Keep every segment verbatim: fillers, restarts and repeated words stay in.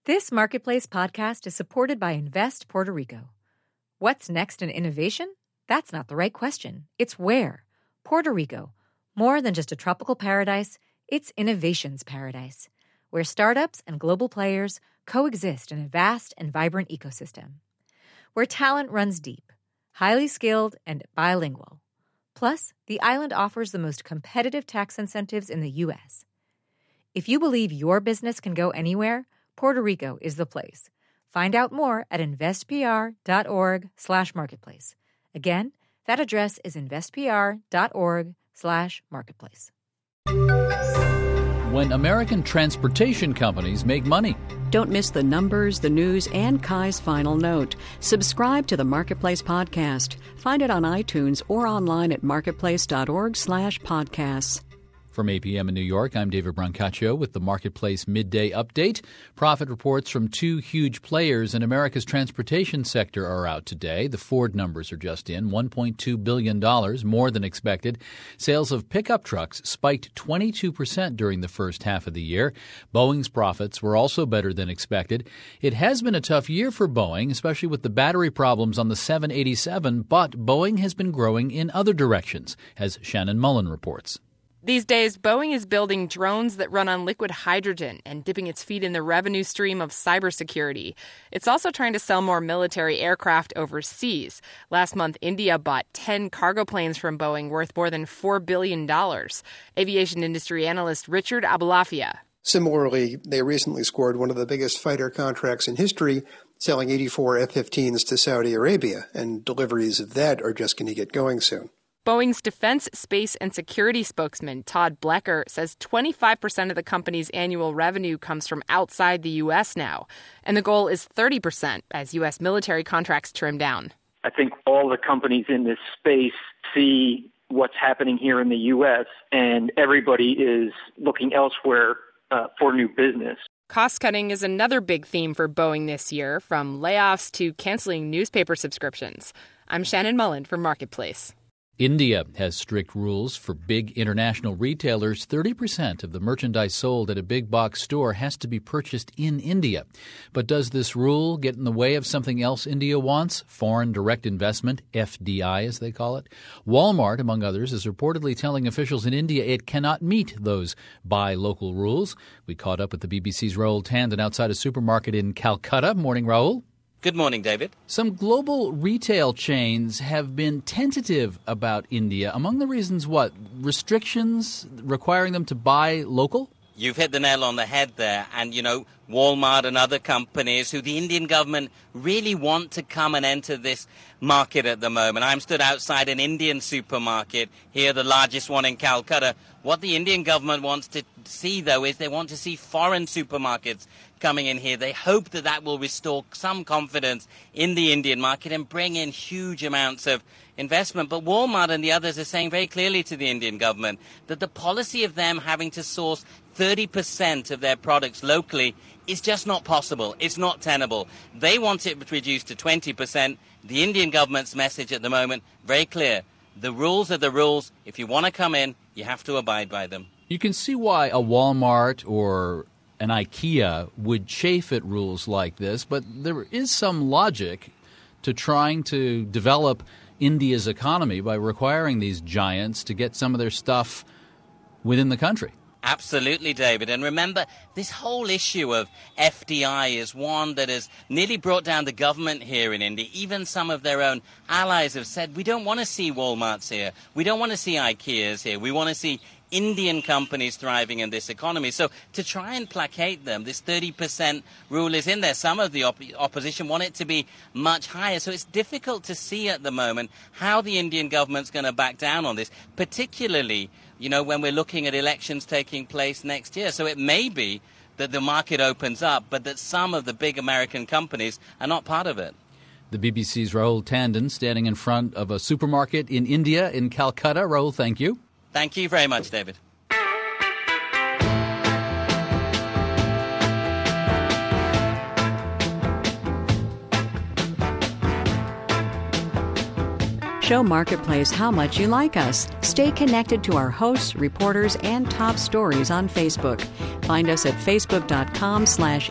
This Marketplace podcast is supported by Invest Puerto Rico. What's next in innovation? That's not the right question. It's where. Puerto Rico. More than just a tropical paradise, it's innovation's paradise, where startups and global players coexist in a vast and vibrant ecosystem. Where talent runs deep, highly skilled, and bilingual. Plus, the island offers the most competitive tax incentives in the U S. If you believe your business can go anywhere, Puerto Rico is the place. Find out more at investpr.org slash marketplace. Again, that address is investpr.org slash marketplace. When American transportation companies make money. Don't miss the numbers, the news, and Kai's final note. Subscribe to the Marketplace podcast. Find it on iTunes or online at marketplace.org slash podcasts. From eight p.m. in New York, I'm David Brancaccio with the Marketplace Midday Update. Profit reports from two huge players in America's transportation sector are out today. The Ford numbers are just in, one point two billion dollars, more than expected. Sales of pickup trucks spiked twenty-two percent during the first half of the year. Boeing's profits were also better than expected. It has been a tough year for Boeing, especially with the battery problems on the seven eighty-seven, but Boeing has been growing in other directions, as Shannon Mullen reports. These days, Boeing is building drones that run on liquid hydrogen and dipping its feet in the revenue stream of cybersecurity. It's also trying to sell more military aircraft overseas. Last month, India bought ten cargo planes from Boeing worth more than four billion dollars. Aviation industry analyst Richard Abulafia. Similarly, they recently scored one of the biggest fighter contracts in history, selling eighty-four F fifteens to Saudi Arabia, and deliveries of that are just going to get going soon. Boeing's defense, space, and security spokesman, Todd Blecker, says twenty-five percent of the company's annual revenue comes from outside the U S now, and the goal is thirty percent as U S military contracts trim down. I think all the companies in this space see what's happening here in the U S, and everybody is looking elsewhere uh, for new business. Cost-cutting is another big theme for Boeing this year, from layoffs to canceling newspaper subscriptions. I'm Shannon Mullen for Marketplace. India has strict rules for big international retailers. thirty percent of the merchandise sold at a big box store has to be purchased in India. But does this rule get in the way of something else India wants? Foreign direct investment, F D I as they call it. Walmart, among others, is reportedly telling officials in India it cannot meet those buy local rules. We caught up with the B B C's Rahul Tandon outside a supermarket in Calcutta. Morning, Rahul. Good morning, David. Some global retail chains have been tentative about India. Among the reasons, what? Restrictions requiring them to buy local? You've hit the nail on the head there. And, you know, Walmart and other companies who the Indian government really want to come and enter this market at the moment. I'm stood outside an Indian supermarket here, the largest one in Calcutta. What the Indian government wants to see, though, is they want to see foreign supermarkets coming in here. They hope that that will restore some confidence in the Indian market and bring in huge amounts of investment. But Walmart and the others are saying very clearly to the Indian government that the policy of them having to source thirty percent of their products locally is just not possible. It's not tenable. They want it reduced to twenty percent. The Indian government's message at the moment, very clear. The rules are the rules. If you want to come in, you have to abide by them. You can see why a Walmart or an IKEA would chafe at rules like this, but there is some logic to trying to develop India's economy by requiring these giants to get some of their stuff within the country. Absolutely, David. And remember, this whole issue of F D I is one that has nearly brought down the government here in India. Even some of their own allies have said, we don't want to see Walmarts here. We don't want to see IKEAs here. We want to see Indian companies thriving in this economy. So to try and placate them, this thirty percent rule is in there. Some of the op- opposition want it to be much higher. So it's difficult to see at the moment how the Indian government's going to back down on this, particularly, you know, when we're looking at elections taking place next year. So it may be that the market opens up, but that some of the big American companies are not part of it. The B B C's Rahul Tandon standing in front of a supermarket in India, in Calcutta. Rahul, thank you. Thank you very much, David. Show Marketplace how much you like us. Stay connected to our hosts, reporters, and top stories on Facebook. Find us at facebook.com slash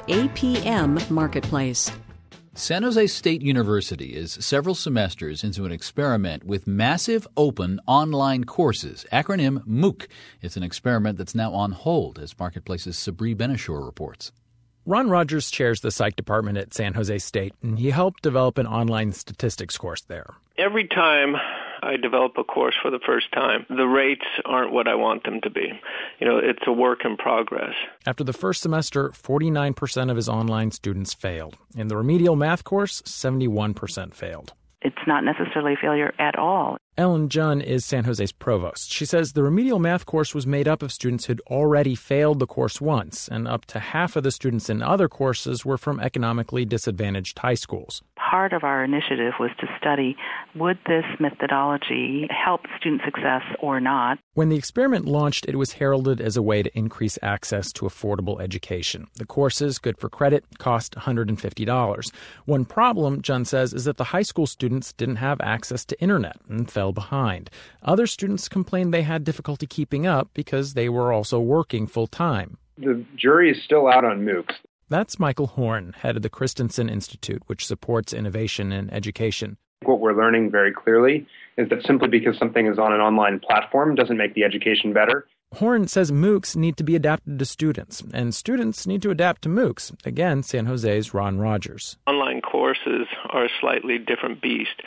APM Marketplace. San Jose State University is several semesters into an experiment with massive open online courses, acronym MOOC. It's an experiment that's now on hold, as Marketplace's Sabri Benishore reports. Ron Rogers chairs the psych department at San Jose State, and he helped develop an online statistics course there. Every time I develop a course for the first time, the rates aren't what I want them to be. You know, it's a work in progress. After the first semester, forty-nine percent of his online students failed. In the remedial math course, seventy-one percent failed. It's not necessarily failure at all. Ellen Junn is San Jose's provost. She says the remedial math course was made up of students who'd already failed the course once, and up to half of the students in other courses were from economically disadvantaged high schools. Part of our initiative was to study, would this methodology help student success or not? When the experiment launched, it was heralded as a way to increase access to affordable education. The courses, good for credit, cost one hundred fifty dollars. One problem, Junn says, is that the high school students didn't have access to internet and fell behind. Other students complained they had difficulty keeping up because they were also working full-time. The jury is still out on MOOCs. That's Michael Horn, head of the Christensen Institute, which supports innovation in education. What we're learning very clearly is that simply because something is on an online platform doesn't make the education better. Horn says MOOCs need to be adapted to students, and students need to adapt to MOOCs. Again, San Jose's Ron Rogers. Online courses are a slightly different beast,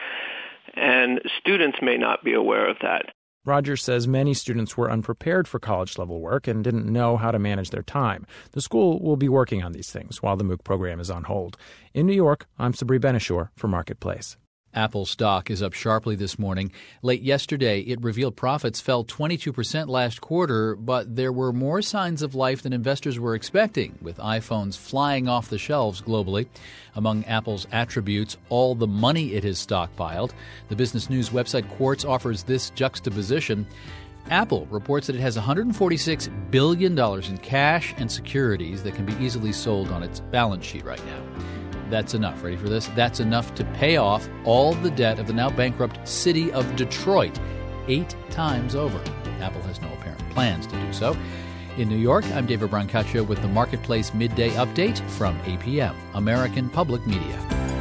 and students may not be aware of that. Rogers says many students were unprepared for college-level work and didn't know how to manage their time. The school will be working on these things while the MOOC program is on hold. In New York, I'm Sabri Benishore for Marketplace. Apple stock is up sharply this morning. Late yesterday, it revealed profits fell twenty-two percent last quarter, but there were more signs of life than investors were expecting, with iPhones flying off the shelves globally. Among Apple's attributes, all the money it has stockpiled. The business news website Quartz offers this juxtaposition. Apple reports that it has one hundred forty-six billion dollars in cash and securities that can be easily sold on its balance sheet right now. That's enough. Ready for this? That's enough to pay off all the debt of the now bankrupt city of Detroit eight times over. Apple has no apparent plans to do so. In New York, I'm David Brancaccio with the Marketplace Midday Update from A P M, American Public Media.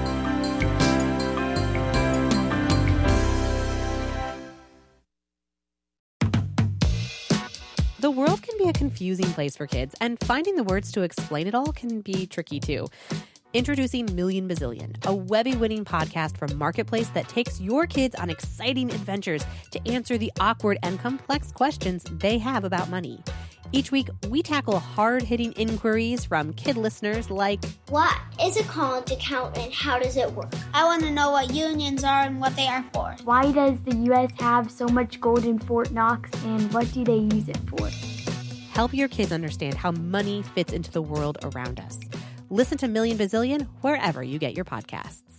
The world can be a confusing place for kids, and finding the words to explain it all can be tricky too. Introducing Million Bazillion, a Webby-winning podcast from Marketplace that takes your kids on exciting adventures to answer the awkward and complex questions they have about money. Each week, we tackle hard-hitting inquiries from kid listeners like, what is a college account and how does it work? I want to know what unions are and what they are for. Why does the U S have so much gold in Fort Knox and what do they use it for? Help your kids understand how money fits into the world around us. Listen to Million Bazillion wherever you get your podcasts.